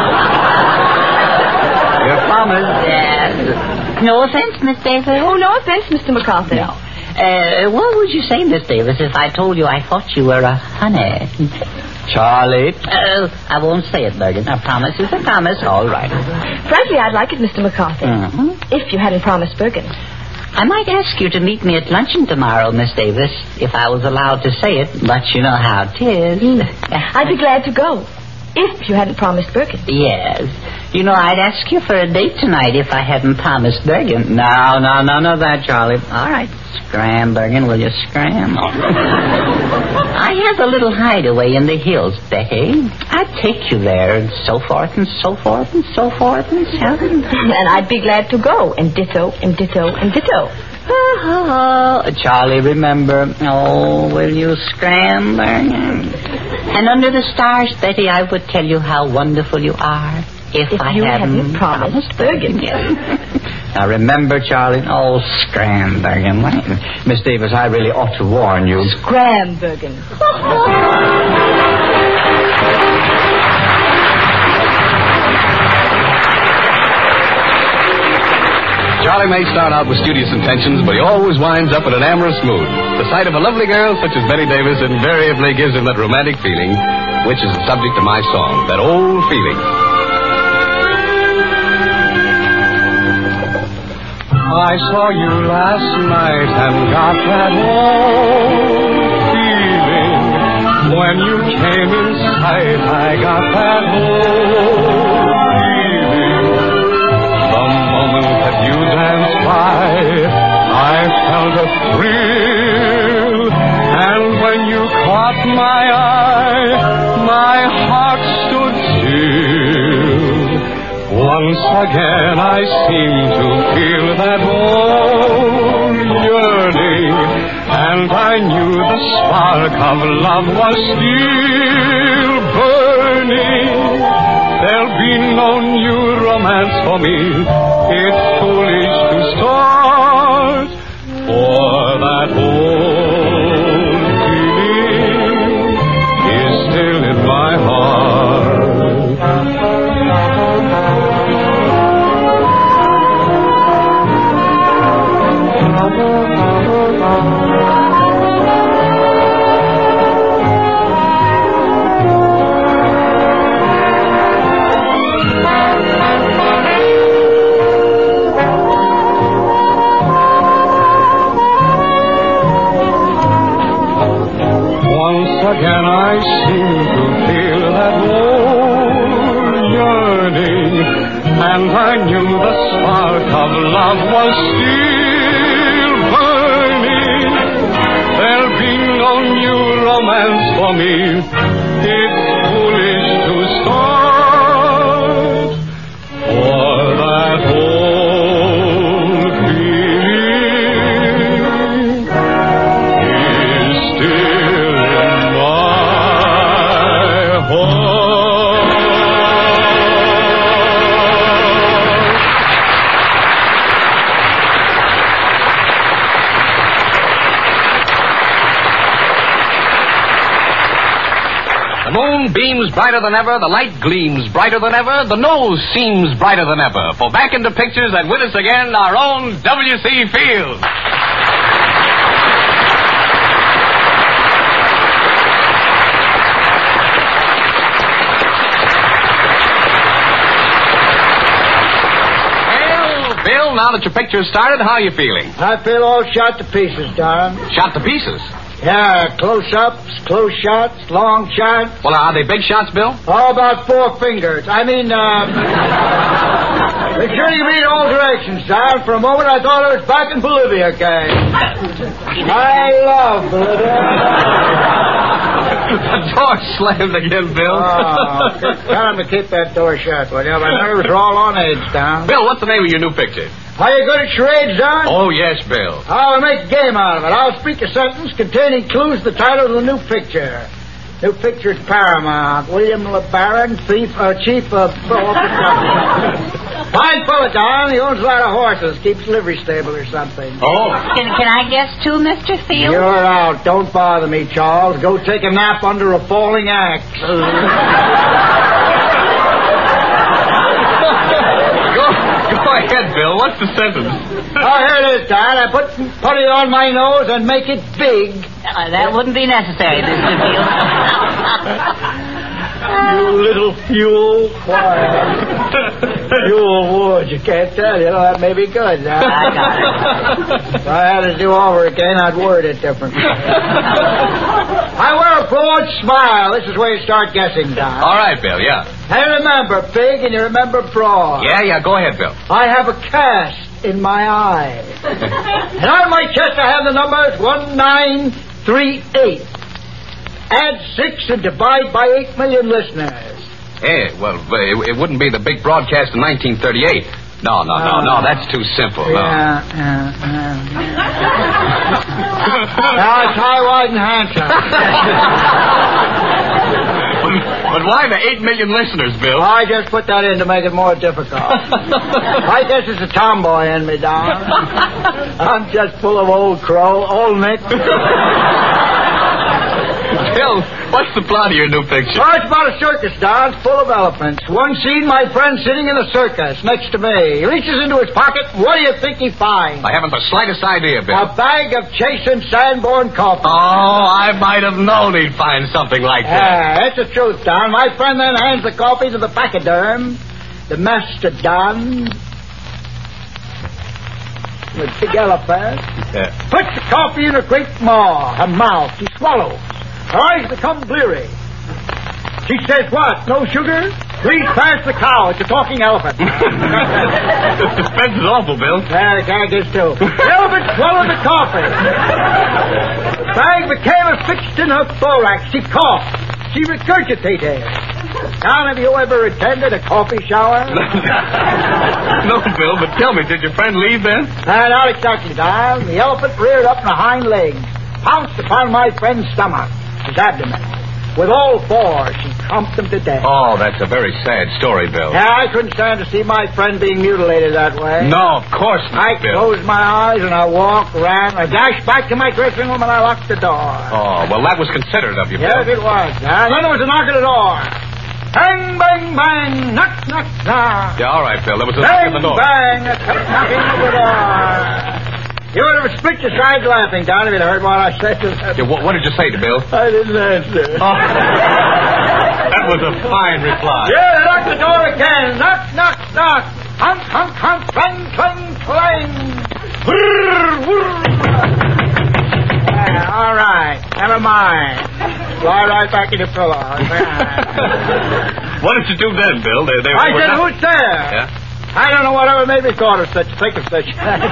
Your promise. Yes. No offense, Miss Davis. Oh, no offense, Mister McCarthy. No. Uh, what would you say, Miss Davis, if I told you I thought you were a honey? Charlie. Uh, I won't say it, Bergen. A promise is a promise. All right. Frankly, I'd like it, Mister McCarthy. Mhm. If you hadn't promised Bergen. I might ask you to meet me at luncheon tomorrow, Miss Davis, if I was allowed to say it, but you know how it is. I'd be glad to go. If you hadn't promised Bergen. Yes. You know, I'd ask you for a date tonight if I hadn't promised Bergen. No, no, none of that, Charlie. All right. Scram, Bergen, will you scram? I have a little hideaway in the hills, Betty. I'd take you there, and so forth, and so forth, and so forth, and so forth. And I'd be glad to go. And ditto, and ditto, and ditto. Oh, Charlie, remember. oh, will you scram, Bergen? And under the stars, Betty, I would tell you how wonderful you are if, If I you hadn't hadn't promised Bergen. Now, remember, Charlie. Oh, scram, Bergen. Miss Davis, I really ought to warn you. Scram, Bergen. Charlie may start out with studious intentions, but he always winds up in an amorous mood. The sight of a lovely girl such as Betty Davis invariably gives him that romantic feeling, which is the subject of my song, that old feeling. I saw you last night and got that old feeling. When you came in sight, I got that old feeling. The moment that you danced by, I felt a thrill. And when you caught my eye, my heart stood still. Once again I seem to feel that old yearning, and I knew the spark of love was still burning. There'll be no new romance for me. It's foolish to start, for that old feeling is still in my heart. Again I seem to feel that old yearning, and I knew the spark of love was still burning. There'll be no new romance for me. It's foolish to start, for that old feeling is still The moon beams brighter than ever, the light gleams brighter than ever, the nose seems brighter than ever. For back into pictures and with us again, our own W C Fields. Well, Bill, now that your picture's started, how are you feeling? I feel all shot to pieces, Don. Shot to pieces? Yeah, close-ups, close shots, long shots. Well, are they big shots, Bill? All about four fingers. I mean, uh... they surely read all directions, Don. For a moment, I thought I was back in Bolivia, gang. I love Bolivia. The door slammed again, Bill. Oh, tell him to keep that door shut, will you? My nerves are all on edge, Don. Bill, what's the name of your new picture? Are you good at charades, Don? Oh, yes, Bill. I'll make a game out of it. I'll speak a sentence containing clues to the title of the new picture. New picture's Paramount. William LeBaron, thief, uh, chief of... Fine fellow, Don. He owns a lot of horses. Keeps a livery stable or something. Oh. Can, can I guess too, Mister Fields? You're out. Don't bother me, Charles. Go take a nap under a falling axe. Go ahead, Bill. What's the sentence? Oh, here it is, Don. I put, put it on my nose and make it big. Uh, that wouldn't be necessary, Mister Fields. You little fuel. Why? Fuel wood. You can't tell. You know, that may be good. Huh? I got it. If I had to do over again, I'd word it differently. I wear a broad smile. This is where you start guessing, Don. All right, Bill, yeah. I remember big and you remember broad. Yeah, yeah, go ahead, Bill. I have a cast in my eye. And on my chest I have the numbers one nine three eight. Add six and divide by eight million listeners. Eh, well, it, it wouldn't be the big broadcast in nineteen thirty-eight. No, no, no, no, that's too simple. No. Yeah, yeah, yeah. Now it's high, wide, and handsome. But why the eight million listeners, Bill? I just put that in to make it more difficult. I guess it's a tomboy in me, Don. I'm just full of old crow, old Nick. Bill, what's the plot of your new picture? Oh, it's about a circus, Don, full of elephants. One scene, my friend sitting in a circus next to me. He reaches into his pocket. What do you think he finds? I haven't the slightest idea, Bill. A bag of Chase and Sanborn coffee. Oh, I might have known he'd find something like that. Ah, that's the truth, Don. My friend then hands the coffee to the pachyderm, the mastodon, the big elephant. Yeah. Puts the coffee in her great maw, her mouth. She swallows. Her eyes become bleary. She says, what? No sugar? Please pass the cow. It's a talking elephant. The suspense is awful, Bill. There, I guess too. The elephant swallowed the coffee. The bag became affixed in her thorax. She coughed. She regurgitated. Now, have you ever attended a coffee shower? No, Bill, but tell me, did your friend leave then? Uh, not exactly, Don. The elephant reared up on the hind legs, pounced upon my friend's stomach, his abdomen. With all four, she trumped him to death. Oh, that's a very sad story, Bill. Yeah, I couldn't stand to see my friend being mutilated that way. No, of course not, I Bill. closed my eyes and I walked, ran, I dashed back to my dressing room and I locked the door. Oh, well, that was considerate of you, Bill. Yes, it was. And then there was a knock at the door. Bang, bang, bang, knock, knock, knock. Yeah, all right, Bill. There was a Bang, knock at the door. bang, a knocking at the door. You would have split your sides laughing, Don, if you'd heard what I said to them. Yeah, what, what did you say to Bill? I didn't answer. Oh. That was a fine reply. Yeah, knock the door again. Knock, knock, knock. Honk, honk, honk, clang, clang, clang. Whirr, whirr. Yeah, all right. Never mind. Lie right back in your pillow. What did you do then, Bill? They, they I were said, not... who's there? Yeah? I don't know whatever made me thought of such, think of such. You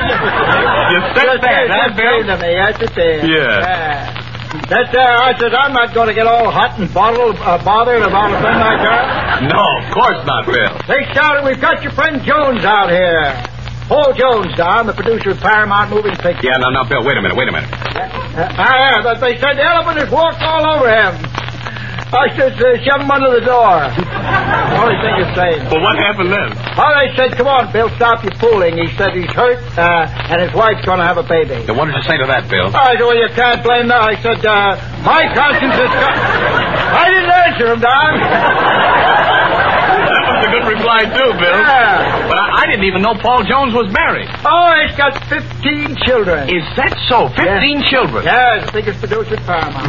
said that, huh, Bill? To me. Yes, it did. Yeah. yeah. That's, uh, I said, I'm not going to get all hot and bottled, uh, bothered about a thing like that. No, of course not, Bill. They shouted, we've got your friend Jones out here. Paul Jones, Don, the producer of Paramount Moving Pictures. Yeah, no, no, Bill, wait a minute, wait a minute. Uh, uh, uh, they said the elephant has walked all over him. I said, uh, shove him under the door. Only thing you're saying. Well, what happened then? Well, they said, come on, Bill, stop your fooling. He said he's hurt, uh, and his wife's going to have a baby. Then what did you say to that, Bill? I said, well, you can't blame that. I said, uh, my conscience is... Co- I didn't answer him, Don. That was a good reply, too, Bill. Yeah. But I, I didn't even know Paul Jones was married. Oh, he's got fifteen children. Is that so? Fifteen yeah. children? Yeah, he's the biggest producer at Paramount.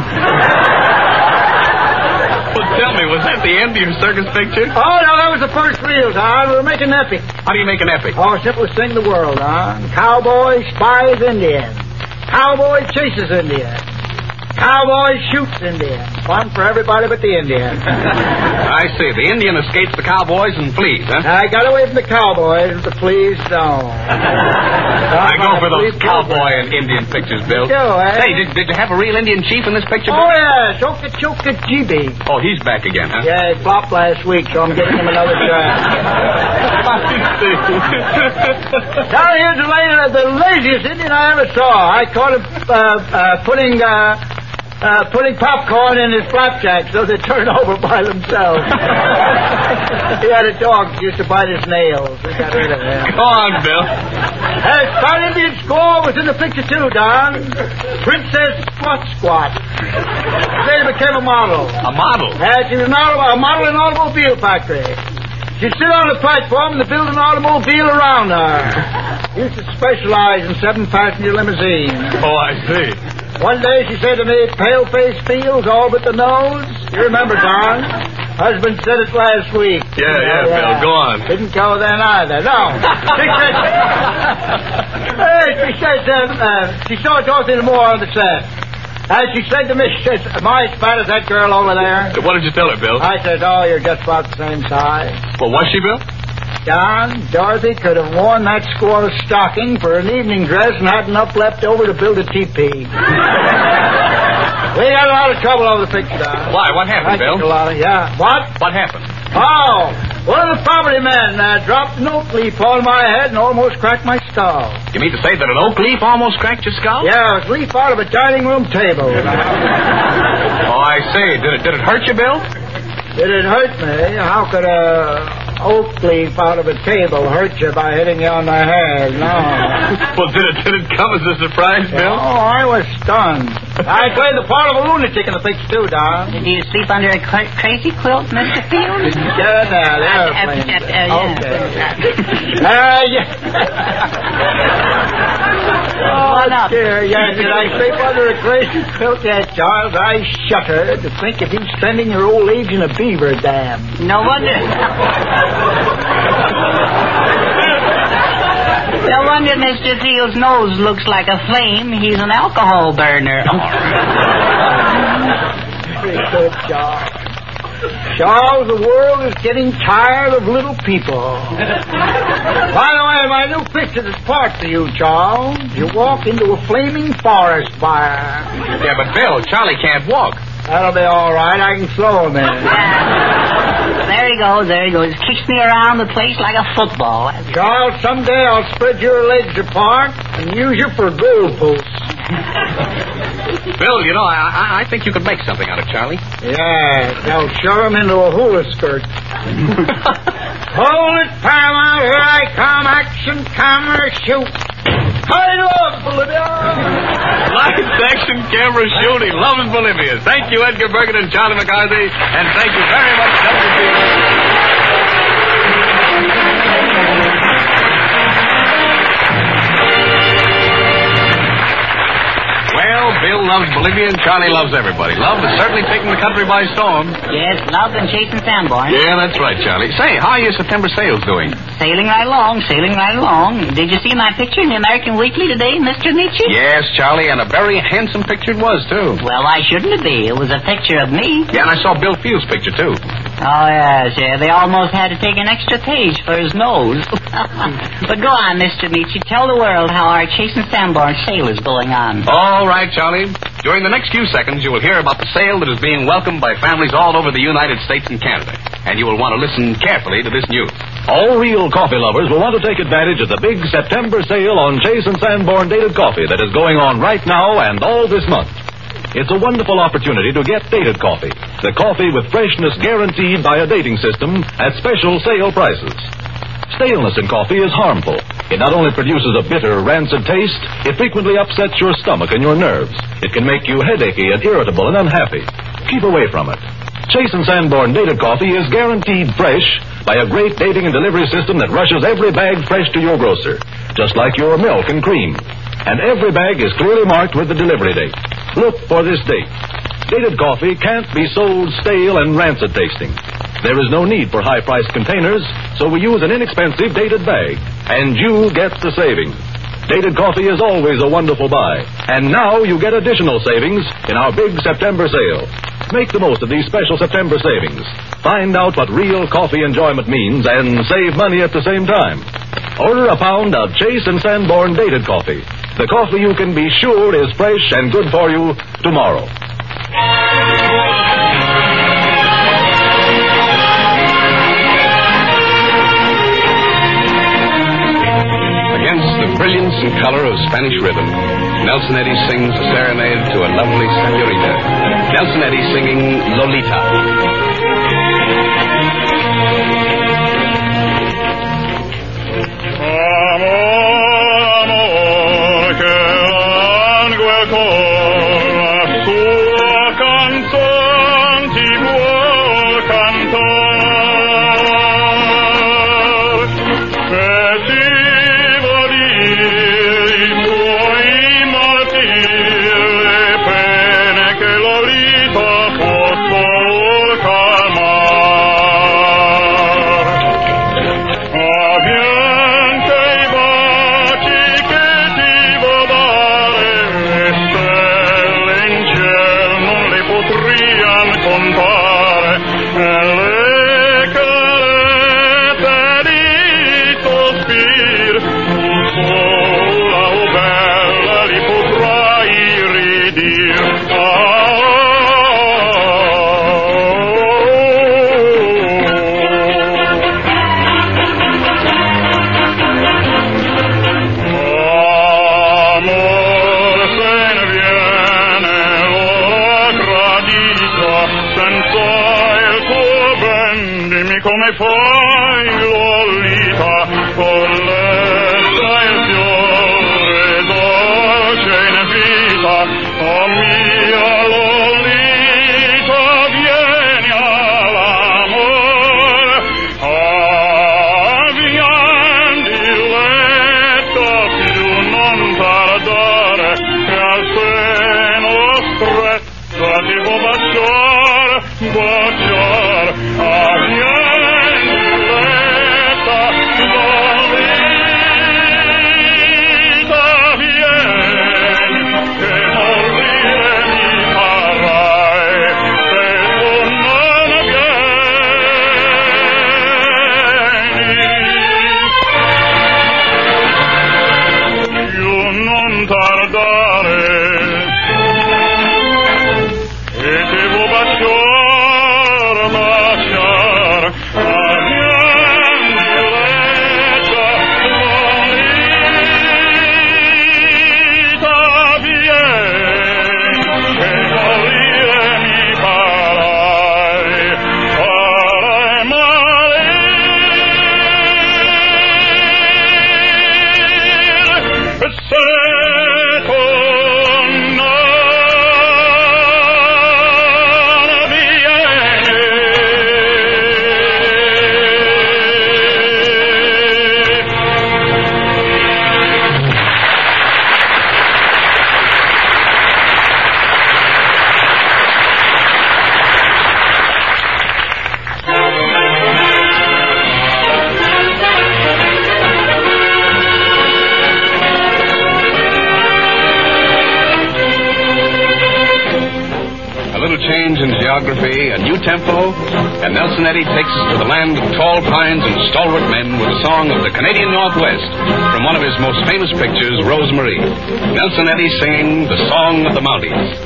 Well, tell me, was that the end of your circus picture? Oh, no, that was the first reel, Don. We were making an epic. How do you make an epic? Oh, simplest thing in the world, Don. Cowboy spies Indian. Cowboy chases Indian. Cowboy shoots Indian. Fun for everybody but the Indian. I see. The Indian escapes the cowboys and flees, huh? I got away from the cowboys with the fleas zone. I go for those cowboy and Indian pictures, Bill. You, eh? Say, did, did you have a real Indian chief in this picture, Oh, Bill? yeah. Choka Choka G B. Oh, he's back again, huh? Yeah, he flopped last week, so I'm giving him another try. Now, here's the, la- the laziest Indian I ever saw. I caught him uh, uh, putting... Uh, Uh, putting popcorn in his flapjacks so they turn over by themselves. He had a dog that used to bite his nails. We got rid of him. Go on, Bill. Hey, Star Indian score was in the picture, too, Don. Princess Squat Squat. They became a model. A model? Yeah, she was an auto- a model in an automobile factory. She'd sit on the platform and they'd build an automobile around her. Used to specialize in seven-passenger limousines. Oh, I see. One day she said to me, pale-face feels all but the nose. You remember, Don? Husband said it last week. Yeah, yeah, uh, Bill, go on. Didn't go then either. No. She said, hey, she said, uh, uh, she saw Dorothy Moore on the set. And she said to me, she says, am I as fat as that girl over there? What did you tell her, Bill? I said, oh, you're just about the same size. Well, was she, Bill? Don, Dorothy could have worn that squirrel stocking for an evening dress and had enough left over to build a teepee. We got a lot of trouble over the picture, Don. Why? What happened, I Bill? think a lot of, yeah. What? What happened? Oh, one of the property men uh, dropped an oak leaf on my head and almost cracked my skull. You mean to say that an oak leaf almost cracked your skull? Yeah, it was a leaf out of a dining room table. Oh, I see. Did it, did it hurt you, Bill? Did it hurt me? How could a oak leaf out of a table hurt you by hitting you on the head? No. Well, did it, did it come as a surprise, Bill? Oh, I was stunned. I play the part of a lunatic in the picture, too, Don. Did you sleep under a cra- crazy quilt, Mister Field? Yeah, now, they're Uh, playing. uh, uh, yeah. Okay. Uh, yeah. Oh, up? dear, yeah, did I sleep under a crazy quilt? Yeah, Charles, I shudder to think of you spending your old age in a beaver dam. No wonder. No wonder Mister Fields' nose looks like a flame. He's an alcohol burner. Very good, Charles. Charles, the world is getting tired of little people. By the way, my new picture is part for you, Charles. You walk into a flaming forest fire. Yeah, but Bill, Charlie can't walk. That'll be all right. I can slow him in. There he goes, there he goes. Kicks me around the place like a football. Charles, someday I'll spread your legs apart and use you for goalposts. Bill, you know, I, I I think you could make something out of Charlie. Yeah, they'll shove him into a hula skirt. Hold it, Paramount, here I come. Action, camera, shoot. Hide up, Bolivia! Lights, action, camera, shooting. Love in Bolivia. Thank you, Edgar Bergen and Charlie McCarthy. And thank you very much, W B. Well, Bill loves Bolivia and Charlie loves everybody. Love is certainly taking the country by storm. Yes, love and chasing Sanborn. Yeah, that's right, Charlie. Say, how are your September sales doing? Sailing right along, sailing right along. Did you see my picture in the American Weekly today, Mister Nietzsche? Yes, Charlie, and a very handsome picture it was, too. Well, why shouldn't it be? It was a picture of me. Yeah, and I saw Bill Field's picture, too. Oh, yes, yeah. They almost had to take an extra page for his nose. But go on, Mister Nietzsche. Tell the world how our Chasing Sanborn sale is going on. All right, Charlie. During the next few seconds, you will hear about the sale that is being welcomed by families all over the United States and Canada. And you will want to listen carefully to this news. All real coffee lovers will want to take advantage of the big September sale on Chase and Sanborn dated coffee that is going on right now and all this month. It's a wonderful opportunity to get dated coffee, the coffee with freshness guaranteed by a dating system at special sale prices. Staleness in coffee is harmful. It not only produces a bitter, rancid taste, it frequently upsets your stomach and your nerves. It can make you headachy and irritable and unhappy. Keep away from it. Chase and Sanborn dated coffee is guaranteed fresh by a great dating and delivery system that rushes every bag fresh to your grocer, just like your milk and cream. And every bag is clearly marked with the delivery date. Look for this date. Dated coffee can't be sold stale and rancid tasting. There is no need for high-priced containers, so we use an inexpensive dated bag, and you get the savings. Dated coffee is always a wonderful buy, and now you get additional savings in our big September sale. Make the most of these special September savings. Find out what real coffee enjoyment means and save money at the same time. Order a pound of Chase and Sanborn dated coffee, the coffee you can be sure is fresh and good for you tomorrow. Against the brilliance and color of Spanish rhythm, Nelson Eddy sings a serenade to a lovely senorita. Nelson Eddy singing Lolita. Amor, amor, que langue con la sua canzone ti vuol cantar. E ti vuol dire i suoi martiri, le pene che Lolita può solo calmar. Avviene i baci che ti vuol dare, le stelle in cielo non le potrian contare, e le carezze di tuo spir, tu sola, o bella, li potrai ridir. Amor, se ne viene l'ora gradita, senza il tuo ben, dimmi come fai, Lolita, con l'essa il fiore dolce in vita, oh mia A little change in geography, a new tempo, and Nelson Eddy takes us to the land of tall pines and stalwart men with a song of the Canadian Northwest from one of his most famous pictures, Rosemarie. Nelson Eddy singing the Song of the Mounties.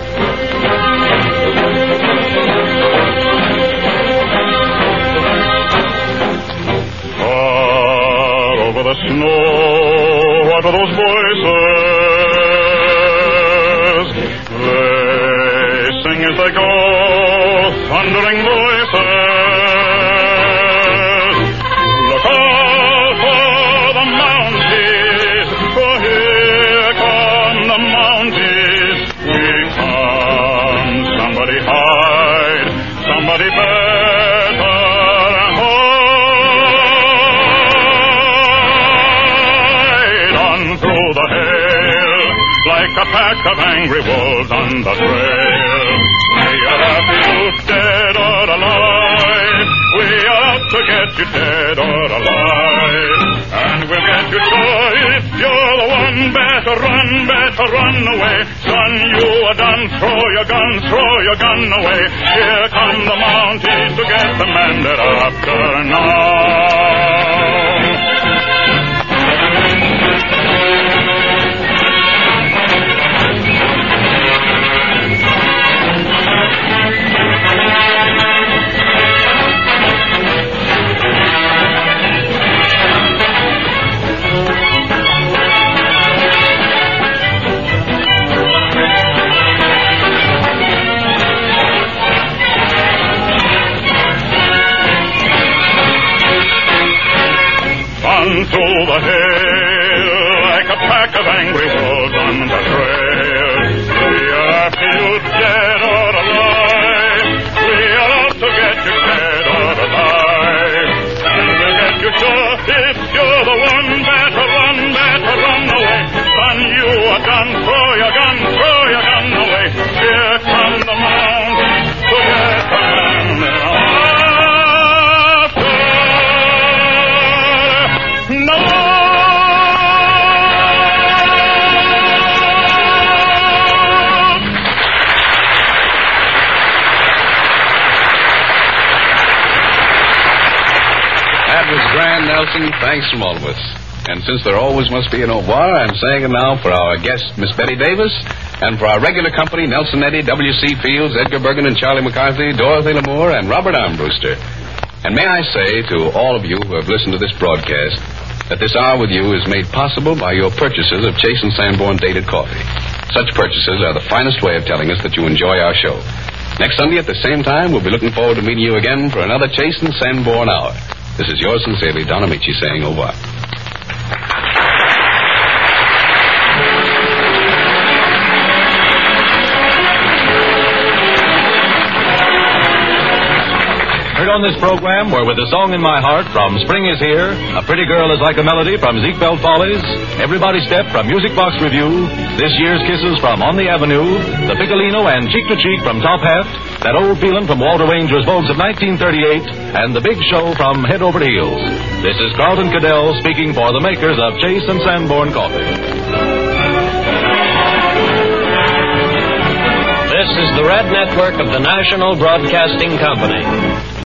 Far over the snow, what are those voices? They sing as they go, thundering voices. Look out for the Mounties, for here come the Mounties. We come, somebody hide, somebody better hide. On through the hail, like a pack of angry wolves on the trail. We are after you dead or alive. We are out to get you dead or alive. And we'll get you sure if you're the one. Better run, better run away. Son, you are done. Throw your gun, throw your gun away. Here come the Mounties to get the men that are after now. Through the hail, like a pack of angry wolves on the trail. We are after you dead or alive. We are out to get you dead or alive. And we'll get you sure if you're the one. Better run, better run away. Son, you are done. Throw your gun, throw your gun away. Here come the Mounties to get the man that are no! That was grand, Nelson. Thanks from all of us. And since there always must be an au revoir, I'm saying it now for our guest, Miss Betty Davis, and for our regular company, Nelson Eddy, W C Fields, Edgar Bergen and Charlie McCarthy, Dorothy Lamour, and Robert Armbruster. And may I say to all of you who have listened to this broadcast that this hour with you is made possible by your purchases of Chase and Sanborn dated coffee. Such purchases are the finest way of telling us that you enjoy our show. Next Sunday at the same time, we'll be looking forward to meeting you again for another Chase and Sanborn hour. This is yours sincerely, Don Amici, saying au revoir. Heard on this program were With a Song in My Heart from Spring Is Here, A Pretty Girl Is Like a Melody from Ziegfeld Follies, Everybody Step from Music Box Review, This Year's Kisses from On the Avenue, The Piccolino and Cheek to Cheek from Top Hat, That Old Feelin' from Walter Wanger's Vogues of nineteen thirty-eight, and The Big Show from Head Over Heels. This is Carlton Cadell speaking for the makers of Chase and Sanborn Coffee. This is the Red Network of the National Broadcasting Company.